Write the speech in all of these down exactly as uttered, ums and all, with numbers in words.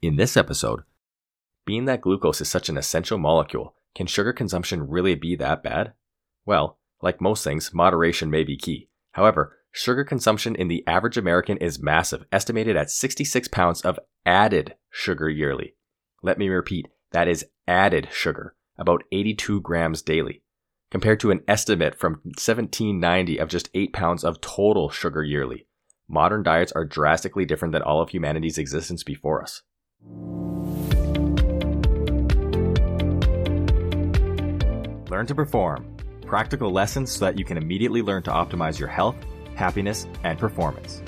In this episode, being that glucose is such an essential molecule, can sugar consumption really be that bad? Well, like most things, moderation may be key. However, sugar consumption in the average American is massive, estimated at sixty-six pounds of added sugar yearly. Let me repeat, that is added sugar, about eighty-two grams daily, compared to an estimate from seventeen ninety of just eight pounds of total sugar yearly. Modern diets are drastically different than all of humanity's existence before us. Learn to perform. Practical lessons so that you can immediately learn to optimize your health, happiness, and performance.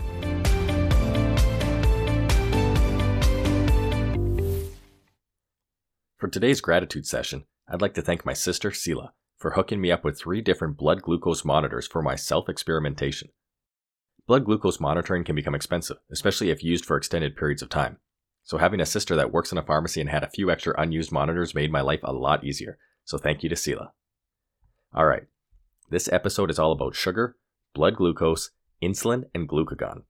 For today's gratitude session, I'd like to thank my sister, Sela, for hooking me up with three different blood glucose monitors for my self-experimentation. Blood glucose monitoring can become expensive, especially if used for extended periods of time. So having a sister that works in a pharmacy and had a few extra unused monitors made my life a lot easier. So thank you to Sela. Alright, this episode is all about sugar, blood glucose, insulin, and glucagon.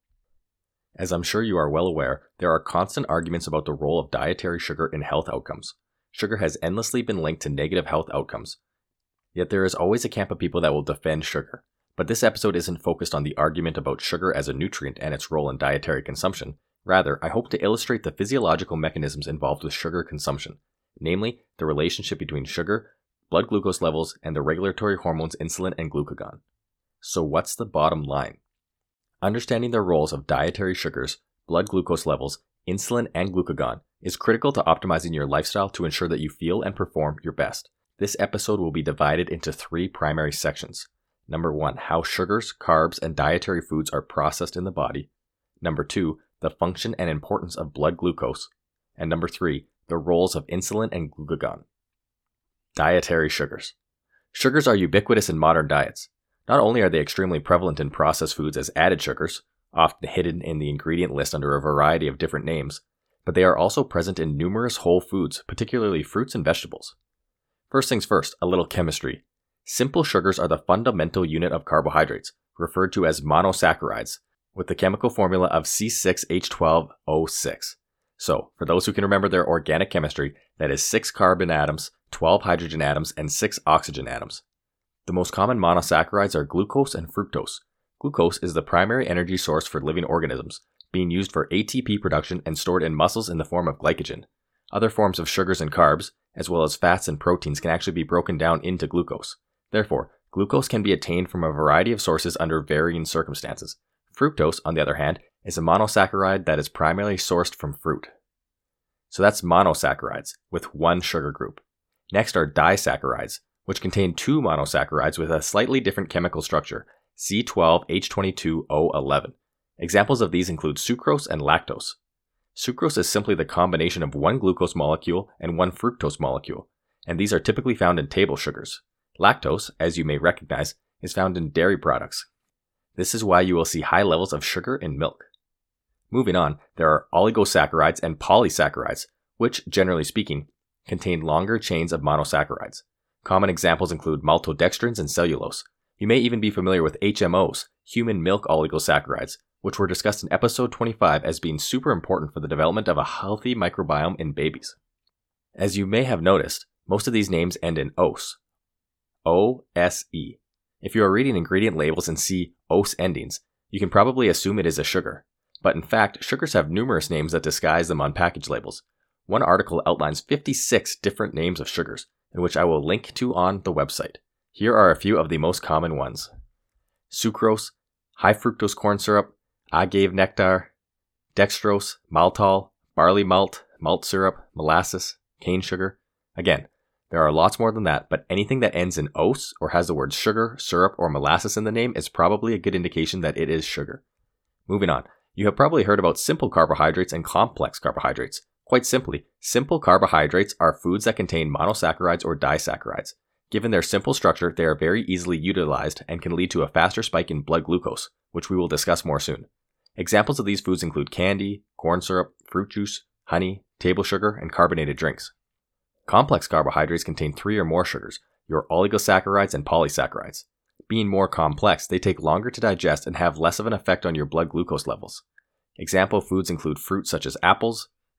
As I'm sure you are well aware, there are constant arguments about the role of dietary sugar in health outcomes. Sugar has endlessly been linked to negative health outcomes. Yet there is always a camp of people that will defend sugar. But this episode isn't focused on the argument about sugar as a nutrient and its role in dietary consumption. Rather, I hope to illustrate the physiological mechanisms involved with sugar consumption, namely the relationship between sugar, blood glucose levels, and the regulatory hormones insulin and glucagon. So what's the bottom line? Understanding the roles of dietary sugars, blood glucose levels, insulin, and glucagon is critical to optimizing your lifestyle to ensure that you feel and perform your best. This episode will be divided into three primary sections. Number one, how sugars, carbs, and dietary foods are processed in the body. Number two, the function and importance of blood glucose. And number three, the roles of insulin and glucagon. Dietary sugars. Sugars are ubiquitous in modern diets. Not only are they extremely prevalent in processed foods as added sugars, often hidden in the ingredient list under a variety of different names, but they are also present in numerous whole foods, particularly fruits and vegetables. First things first, a little chemistry. Simple sugars are the fundamental unit of carbohydrates, referred to as monosaccharides, with the chemical formula of C six H twelve O six. So, for those who can remember their organic chemistry, that is six carbon atoms, twelve hydrogen atoms, and six oxygen atoms. The most common monosaccharides are glucose and fructose. Glucose is the primary energy source for living organisms, being used for A T P production and stored in muscles in the form of glycogen. Other forms of sugars and carbs, as well as fats and proteins, can actually be broken down into glucose. Therefore, glucose can be attained from a variety of sources under varying circumstances. Fructose, on the other hand, is a monosaccharide that is primarily sourced from fruit. So that's monosaccharides, with one sugar group. Next are disaccharides, which contain two monosaccharides with a slightly different chemical structure, C twelve H twenty-two O eleven. Examples of these include sucrose and lactose. Sucrose is simply the combination of one glucose molecule and one fructose molecule, and these are typically found in table sugars. Lactose, as you may recognize, is found in dairy products. This is why you will see high levels of sugar in milk. Moving on, there are oligosaccharides and polysaccharides, which, generally speaking, contain longer chains of monosaccharides. Common examples include maltodextrins and cellulose. You may even be familiar with H M Os, human milk oligosaccharides, which were discussed in episode twenty-five as being super important for the development of a healthy microbiome in babies. As you may have noticed, most of these names end in ose. O S E. If you are reading ingredient labels and see ose endings, you can probably assume it is a sugar. But in fact, sugars have numerous names that disguise them on package labels. One article outlines fifty-six different names of sugars, in which I will link to on the website. Here are a few of the most common ones. Sucrose, high fructose corn syrup, agave nectar, dextrose, maltol, barley malt, malt syrup, molasses, cane sugar. Again, there are lots more than that, but anything that ends in ose or has the words sugar, syrup, or molasses in the name is probably a good indication that it is sugar. Moving on, you have probably heard about simple carbohydrates and complex carbohydrates. Quite simply, simple carbohydrates are foods that contain monosaccharides or disaccharides. Given their simple structure, they are very easily utilized and can lead to a faster spike in blood glucose, which we will discuss more soon. Examples of these foods include candy, corn syrup, fruit juice, honey, table sugar, and carbonated drinks. Complex carbohydrates contain three or more sugars, your oligosaccharides and polysaccharides. Being more complex, they take longer to digest and have less of an effect on your blood glucose levels. Example foods include fruits such as apples,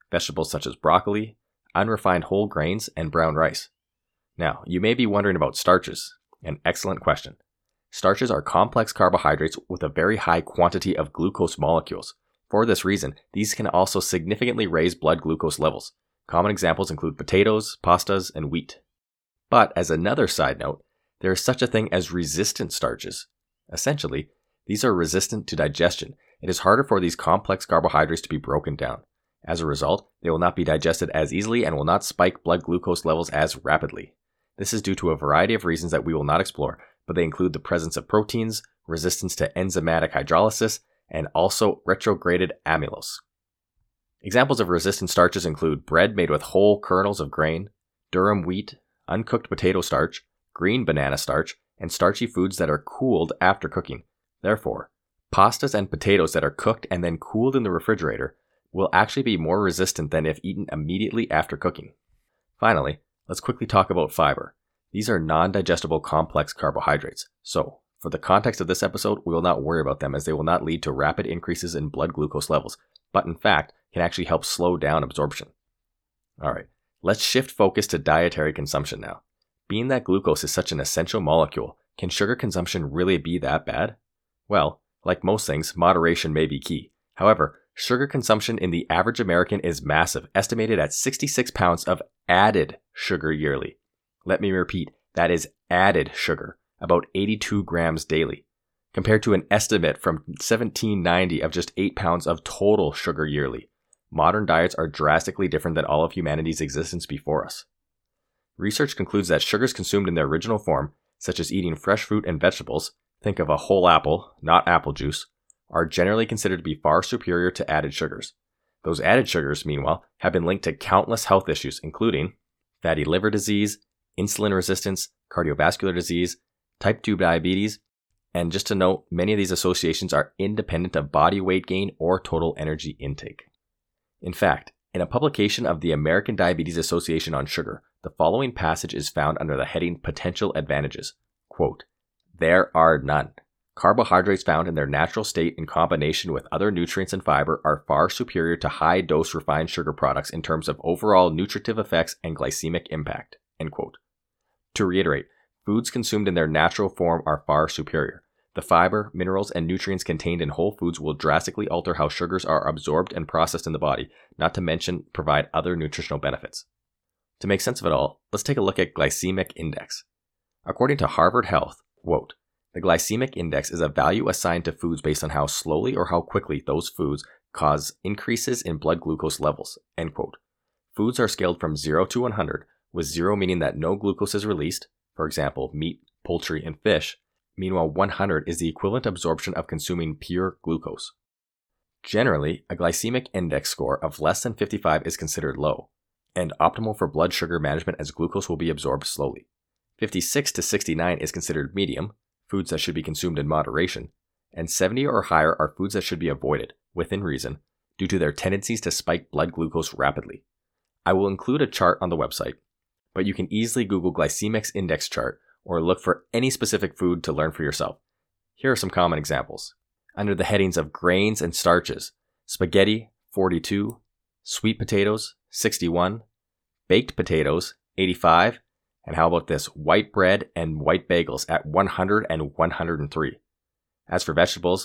vegetables such as broccoli, unrefined whole grains, and brown rice. Now, you may be wondering about starches. An excellent question. Starches are complex carbohydrates with a very high quantity of glucose molecules. For this reason, these can also significantly raise blood glucose levels. Common examples include potatoes, pastas, and wheat. But as another side note, there is such a thing as resistant starches. Essentially, these are resistant to digestion. It is harder for these complex carbohydrates to be broken down. As a result, they will not be digested as easily and will not spike blood glucose levels as rapidly. This is due to a variety of reasons that we will not explore, but they include the presence of proteins, resistance to enzymatic hydrolysis, and also retrograded amylose. Examples of resistant starches include bread made with whole kernels of grain, durum wheat, uncooked potato starch, green banana starch, and starchy foods that are cooled after cooking. Therefore, pastas and potatoes that are cooked and then cooled in the refrigerator will actually be more resistant than if eaten immediately after cooking. Finally, let's quickly talk about fiber. These are non-digestible complex carbohydrates, so for the context of this episode, we will not worry about them as they will not lead to rapid increases in blood glucose levels, but in fact can actually help slow down absorption. Alright, let's shift focus to dietary consumption now. Being that glucose is such an essential molecule, can sugar consumption really be that bad? Well, like most things, moderation may be key. However, sugar consumption in the average American is massive, estimated at sixty-six pounds of added sugar yearly. Let me repeat, that is added sugar, about eighty-two grams daily, compared to an estimate from seventeen ninety of just eight pounds of total sugar yearly. Modern diets are drastically different than all of humanity's existence before us. Research concludes that sugars consumed in their original form, such as eating fresh fruit and vegetables, think of a whole apple, not apple juice, are generally considered to be far superior to added sugars. Those added sugars, meanwhile, have been linked to countless health issues, including fatty liver disease, insulin resistance, cardiovascular disease, type two diabetes, and just to note, many of these associations are independent of body weight gain or total energy intake. In fact, in a publication of the American Diabetes Association on sugar, the following passage is found under the heading Potential Advantages. Quote, "There are none. Carbohydrates found in their natural state in combination with other nutrients and fiber are far superior to high-dose refined sugar products in terms of overall nutritive effects and glycemic impact." End quote. To reiterate, foods consumed in their natural form are far superior. The fiber, minerals, and nutrients contained in whole foods will drastically alter how sugars are absorbed and processed in the body, not to mention provide other nutritional benefits. To make sense of it all, let's take a look at glycemic index. According to Harvard Health, quote, "The glycemic index is a value assigned to foods based on how slowly or how quickly those foods cause increases in blood glucose levels." End quote. Foods are scaled from zero to one hundred, with zero meaning that no glucose is released, for example, meat, poultry, and fish. Meanwhile, one hundred is the equivalent absorption of consuming pure glucose. Generally, a glycemic index score of less than fifty-five is considered low, and optimal for blood sugar management as glucose will be absorbed slowly. fifty-six to sixty-nine is considered medium, foods that should be consumed in moderation, and seventy or higher are foods that should be avoided, within reason, due to their tendencies to spike blood glucose rapidly. I will include a chart on the website, but you can easily Google glycemic index chart or look for any specific food to learn for yourself. Here are some common examples. Under the headings of grains and starches, spaghetti, forty-two, sweet potatoes, sixty-one, baked potatoes, eighty-five, and how about this, white bread and white bagels at one hundred and one hundred three. As for vegetables,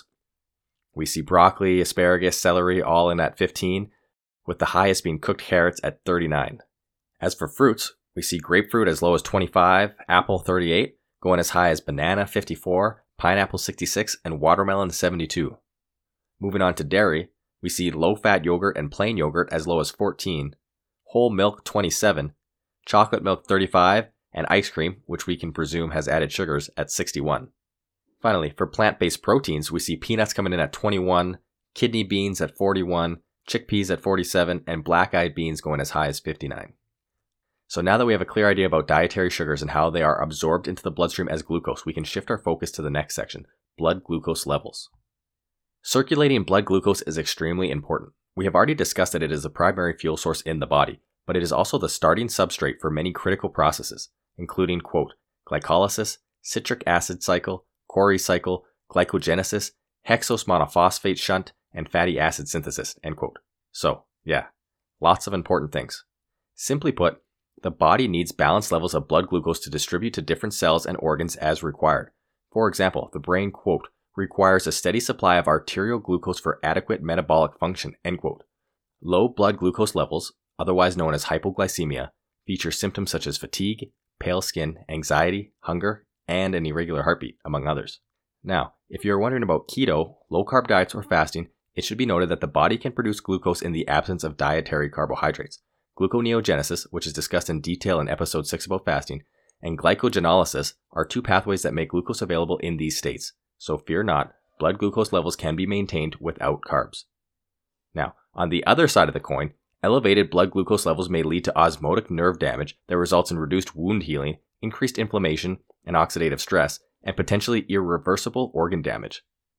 we see broccoli, asparagus, celery all in at fifteen, with the highest being cooked carrots at thirty-nine. As for fruits, we see grapefruit as low as twenty-five, apple thirty-eight, going as high as banana fifty-four, pineapple sixty-six, and watermelon seventy-two. Moving on to dairy, we see low-fat yogurt and plain yogurt as low as fourteen, whole milk twenty-seven, chocolate milk thirty-five, and ice cream, which we can presume has added sugars, at sixty-one. Finally, for plant-based proteins, we see peanuts coming in at twenty-one, kidney beans at forty-one, chickpeas at forty-seven, and black-eyed beans going as high as fifty-nine. So now that we have a clear idea about dietary sugars and how they are absorbed into the bloodstream as glucose, we can shift our focus to the next section, blood glucose levels. Circulating blood glucose is extremely important. We have already discussed that it is the primary fuel source in the body, but it is also the starting substrate for many critical processes, including, quote, glycolysis, citric acid cycle, Cori cycle, glycogenesis, hexose monophosphate shunt, and fatty acid synthesis, end quote. So, yeah, lots of important things. Simply put, the body needs balanced levels of blood glucose to distribute to different cells and organs as required. For example, the brain, quote, requires a steady supply of arterial glucose for adequate metabolic function, end quote. Low blood glucose levels, otherwise known as hypoglycemia, feature symptoms such as fatigue, pale skin, anxiety, hunger, and an irregular heartbeat, among others. Now, if you're wondering about keto, low-carb diets, or fasting, it should be noted that the body can produce glucose in the absence of dietary carbohydrates. Gluconeogenesis, which is discussed in detail in episode six about fasting, and glycogenolysis are two pathways that make glucose available in these states. So fear not, blood glucose levels can be maintained without carbs. Now, on the other side of the coin, elevated blood glucose levels may lead to osmotic nerve damage that results in reduced wound healing, increased inflammation, and oxidative stress, and potentially irreversible organ damage.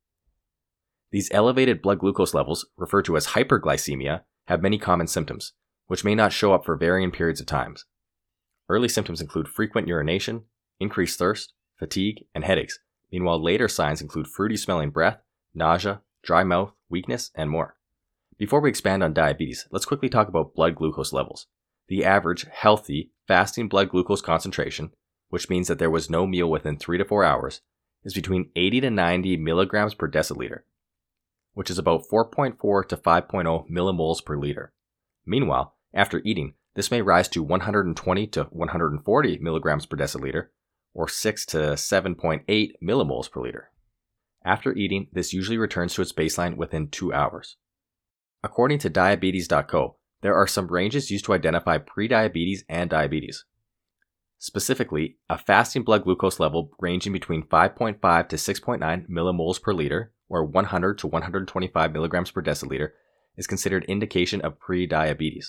These elevated blood glucose levels, referred to as hyperglycemia, have many common symptoms, which may not show up for varying periods of time. Early symptoms include frequent urination, increased thirst, fatigue, and headaches. Meanwhile, later signs include fruity-smelling breath, nausea, dry mouth, weakness, and more. Before we expand on diabetes, let's quickly talk about blood glucose levels. The average, healthy, fasting blood glucose concentration, which means that there was no meal within three to four hours, is between eighty to ninety milligrams per deciliter, which is about four point four to five point zero millimoles per liter. Meanwhile, after eating, this may rise to one hundred twenty to one hundred forty milligrams per deciliter, or six to seven point eight millimoles per liter. After eating, this usually returns to its baseline within two hours. According to diabetes dot co, there are some ranges used to identify prediabetes and diabetes. Specifically, a fasting blood glucose level ranging between five point five to six point nine millimoles per liter, or one hundred to one hundred twenty-five milligrams per deciliter, is considered indication of prediabetes.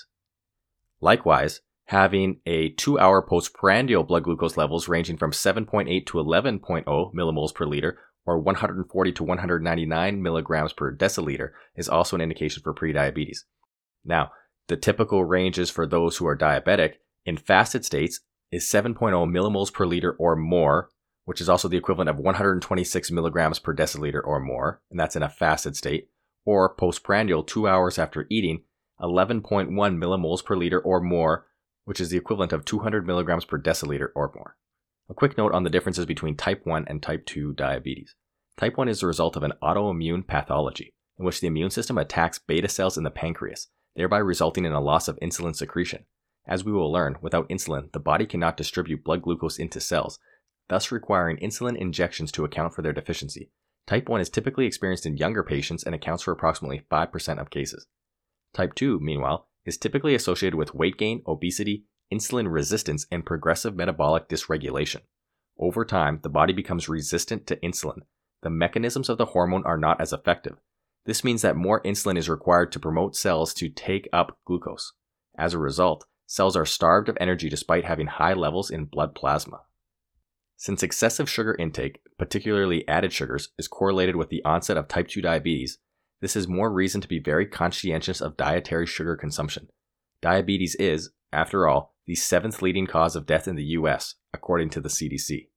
Likewise, having a two-hour postprandial blood glucose levels ranging from seven point eight to eleven point zero millimoles per liter, or one hundred forty to one hundred ninety-nine milligrams per deciliter, is also an indication for prediabetes. Now, the typical ranges for those who are diabetic in fasted states is seven point zero millimoles per liter or more, which is also the equivalent of one hundred twenty-six milligrams per deciliter or more, and that's in a fasted state, or postprandial two hours after eating, eleven point one millimoles per liter or more, which is the equivalent of two hundred milligrams per deciliter or more. A quick note on the differences between type one and type two diabetes. Type one is the result of an autoimmune pathology, in which the immune system attacks beta cells in the pancreas, thereby resulting in a loss of insulin secretion. As we will learn, without insulin, the body cannot distribute blood glucose into cells, thus requiring insulin injections to account for their deficiency. Type one is typically experienced in younger patients and accounts for approximately five percent of cases. Type two, meanwhile, is typically associated with weight gain, obesity, insulin resistance, and progressive metabolic dysregulation. Over time, the body becomes resistant to insulin. The mechanisms of the hormone are not as effective. This means that more insulin is required to promote cells to take up glucose. As a result, cells are starved of energy despite having high levels in blood plasma. Since excessive sugar intake, particularly added sugars, is correlated with the onset of type two diabetes, this is more reason to be very conscientious of dietary sugar consumption. Diabetes is, after all, the seventh leading cause of death in the U S, according to the C D C.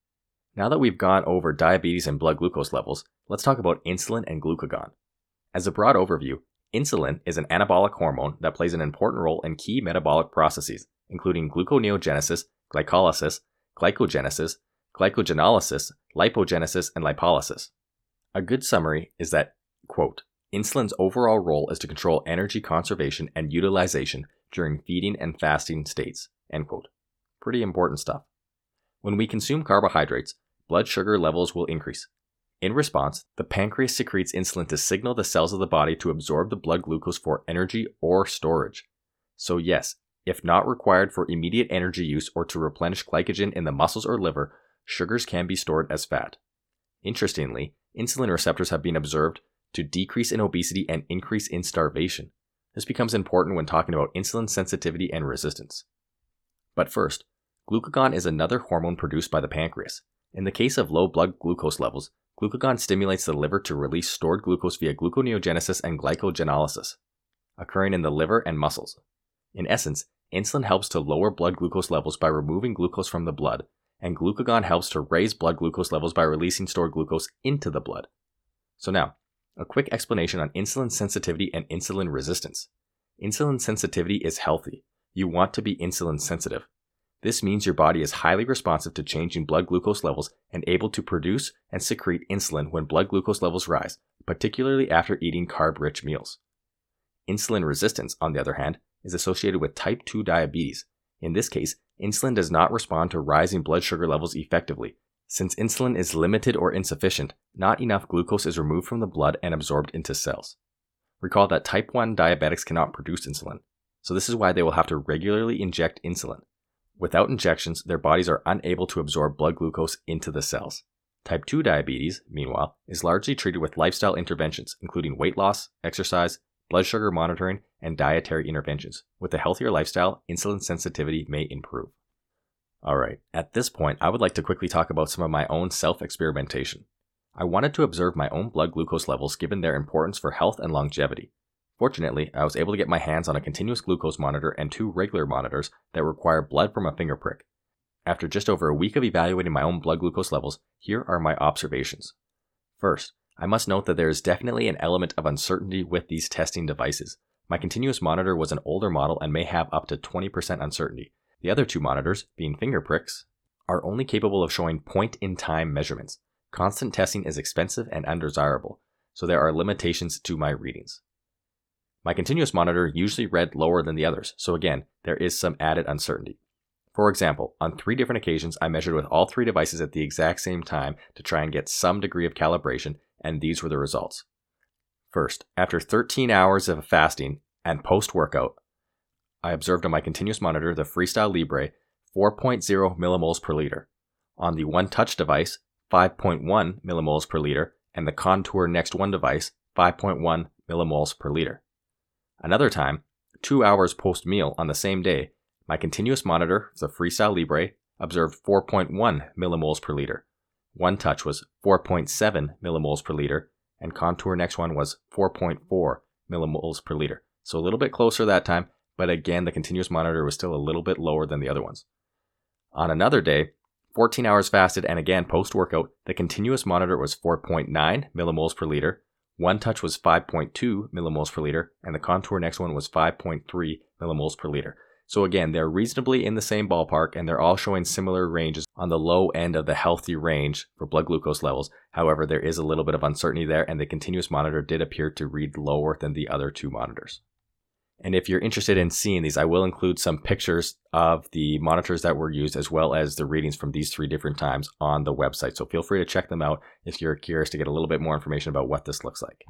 Now that we've gone over diabetes and blood glucose levels, let's talk about insulin and glucagon. As a broad overview, insulin is an anabolic hormone that plays an important role in key metabolic processes, including gluconeogenesis, glycolysis, glycogenesis, glycogenolysis, lipogenesis, and lipolysis. A good summary is that, quote, insulin's overall role is to control energy conservation and utilization during feeding and fasting states, end quote. Pretty important stuff. When we consume carbohydrates, blood sugar levels will increase. In response, the pancreas secretes insulin to signal the cells of the body to absorb the blood glucose for energy or storage. So yes, if not required for immediate energy use or to replenish glycogen in the muscles or liver, sugars can be stored as fat. Interestingly, insulin receptors have been observed to decrease in obesity and increase in starvation. This becomes important when talking about insulin sensitivity and resistance. But first, glucagon is another hormone produced by the pancreas. In the case of low blood glucose levels, glucagon stimulates the liver to release stored glucose via gluconeogenesis and glycogenolysis, occurring in the liver and muscles. In essence, insulin helps to lower blood glucose levels by removing glucose from the blood, and glucagon helps to raise blood glucose levels by releasing stored glucose into the blood. So now, a quick explanation on insulin sensitivity and insulin resistance. Insulin sensitivity is healthy. You want to be insulin sensitive. This means your body is highly responsive to changing blood glucose levels and able to produce and secrete insulin when blood glucose levels rise, particularly after eating carb-rich meals. Insulin resistance, on the other hand, is associated with type two diabetes. In this case, insulin does not respond to rising blood sugar levels effectively. Since insulin is limited or insufficient, not enough glucose is removed from the blood and absorbed into cells. Recall that type one diabetics cannot produce insulin, so this is why they will have to regularly inject insulin. Without injections, their bodies are unable to absorb blood glucose into the cells. Type two diabetes, meanwhile, is largely treated with lifestyle interventions, including weight loss, exercise, blood sugar monitoring, and dietary interventions. With a healthier lifestyle, insulin sensitivity may improve. Alright, at this point, I would like to quickly talk about some of my own self-experimentation. I wanted to observe my own blood glucose levels given their importance for health and longevity. Fortunately, I was able to get my hands on a continuous glucose monitor and two regular monitors that require blood from a finger prick. After just over a week of evaluating my own blood glucose levels, here are my observations. First, I must note that there is definitely an element of uncertainty with these testing devices. My continuous monitor was an older model and may have up to twenty percent uncertainty. The other two monitors, being finger pricks, are only capable of showing point-in-time measurements. Constant testing is expensive and undesirable, so there are limitations to my readings. My continuous monitor usually read lower than the others, so again, there is some added uncertainty. For example, on three different occasions, I measured with all three devices at the exact same time to try and get some degree of calibration, and these were the results. First, after thirteen hours of fasting and post-workout, I observed on my continuous monitor the Freestyle Libre four point zero millimoles per liter, on the One Touch device five point one millimoles per liter, and the Contour Next One device five point one millimoles per liter. Another time, two hours post-meal on the same day, my continuous monitor, the Freestyle Libre, observed four point one millimoles per liter. One Touch was four point seven millimoles per liter, and Contour Next One was four point four millimoles per liter. So a little bit closer that time, but again, the continuous monitor was still a little bit lower than the other ones. On another day, fourteen hours fasted and again post-workout, the continuous monitor was four point nine millimoles per liter, One Touch was five point two millimoles per liter, and the Contour Next One was five point three millimoles per liter. So again, they're reasonably in the same ballpark, and they're all showing similar ranges on the low end of the healthy range for blood glucose levels. However, there is a little bit of uncertainty there, and the continuous monitor did appear to read lower than the other two monitors. And if you're interested in seeing these, I will include some pictures of the monitors that were used as well as the readings from these three different times on the website. So feel free to check them out if you're curious to get a little bit more information about what this looks like.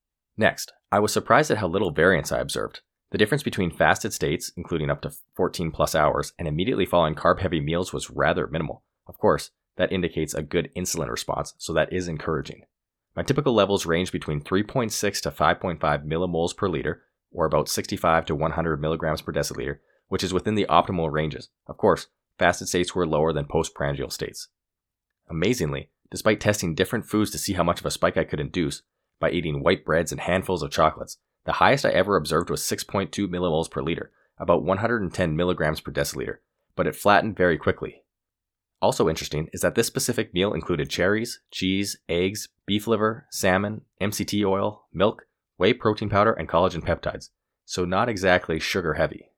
Next, I was surprised at how little variance I observed. The difference between fasted states, including up to fourteen plus hours, and immediately following carb-heavy meals was rather minimal. Of course, that indicates a good insulin response, so that is encouraging. My typical levels range between three point six to five point five millimoles per liter, or about sixty-five to one hundred milligrams per deciliter, which is within the optimal ranges. Of course, fasted states were lower than postprandial states. Amazingly, despite testing different foods to see how much of a spike I could induce, by eating white breads and handfuls of chocolates, the highest I ever observed was six point two millimoles per liter, about one hundred ten milligrams per deciliter, but it flattened very quickly. Also interesting is that this specific meal included cherries, cheese, eggs, beef liver, salmon, M C T oil, milk, whey protein powder, and collagen peptides, so not exactly sugar heavy.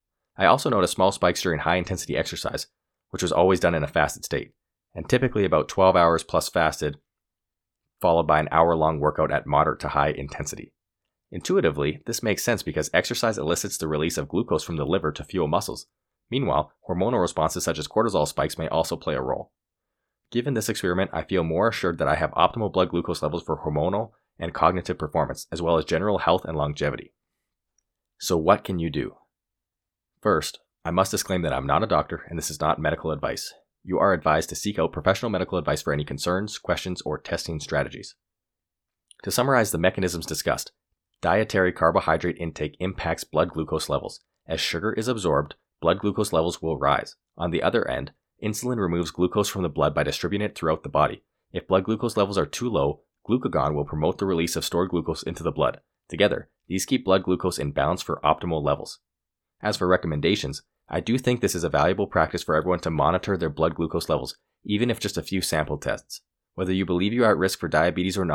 I also noticed small spikes during high intensity exercise, which was always done in a fasted state, and typically about twelve hours plus fasted, followed by an hour long workout at moderate to high intensity. Intuitively, this makes sense because exercise elicits the release of glucose from the liver to fuel muscles. Meanwhile, hormonal responses such as cortisol spikes may also play a role. Given this experiment, I feel more assured that I have optimal blood glucose levels for hormonal and cognitive performance, as well as general health and longevity. So what can you do? First, I must disclaim that I'm not a doctor and this is not medical advice. You are advised to seek out professional medical advice for any concerns, questions, or testing strategies. To summarize the mechanisms discussed, dietary carbohydrate intake impacts blood glucose levels. As sugar is absorbed, blood glucose levels will rise. On the other end, insulin removes glucose from the blood by distributing it throughout the body. If blood glucose levels are too low, glucagon will promote the release of stored glucose into the blood. Together, these keep blood glucose in balance for optimal levels. As for recommendations, I do think this is a valuable practice for everyone to monitor their blood glucose levels, even if just a few sample tests. Whether you believe you are at risk for diabetes or not,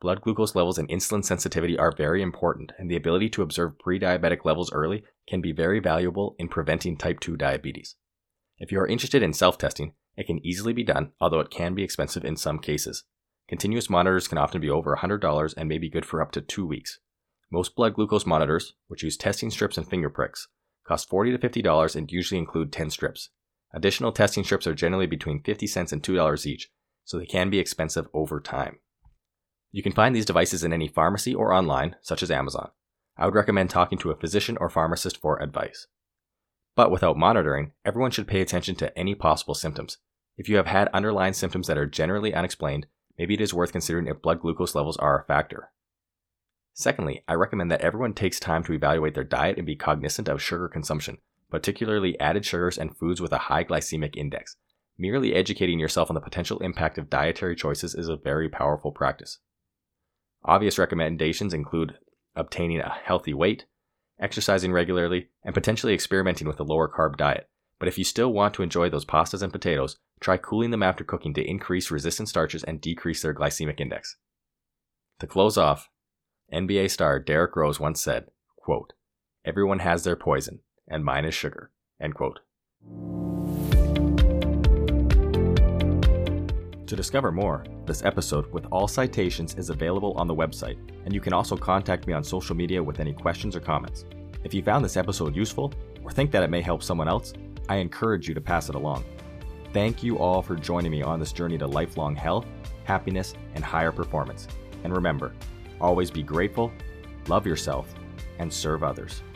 Blood glucose levels and insulin sensitivity are very important, and the ability to observe pre-diabetic levels early can be very valuable in preventing type two diabetes. If you are interested in self-testing, it can easily be done, although it can be expensive in some cases. Continuous monitors can often be over one hundred dollars and may be good for up to two weeks. Most blood glucose monitors, which use testing strips and finger pricks, cost forty to fifty dollars and usually include ten strips. Additional testing strips are generally between fifty cents and two dollars each, so they can be expensive over time. You can find these devices in any pharmacy or online, such as Amazon. I would recommend talking to a physician or pharmacist for advice. But without monitoring, everyone should pay attention to any possible symptoms. If you have had underlying symptoms that are generally unexplained, maybe it is worth considering if blood glucose levels are a factor. Secondly, I recommend that everyone takes time to evaluate their diet and be cognizant of sugar consumption, particularly added sugars and foods with a high glycemic index. Merely educating yourself on the potential impact of dietary choices is a very powerful practice. Obvious recommendations include obtaining a healthy weight, exercising regularly, and potentially experimenting with a lower carb diet. But if you still want to enjoy those pastas and potatoes, try cooling them after cooking to increase resistant starches and decrease their glycemic index. To close off, N B A star Derrick Rose once said, quote, "Everyone has their poison, and mine is sugar," end quote. To discover more, this episode with all citations is available on the website, and you can also contact me on social media with any questions or comments. If you found this episode useful, or think that it may help someone else, I encourage you to pass it along. Thank you all for joining me on this journey to lifelong health, happiness, and higher performance. And remember, always be grateful, love yourself, and serve others.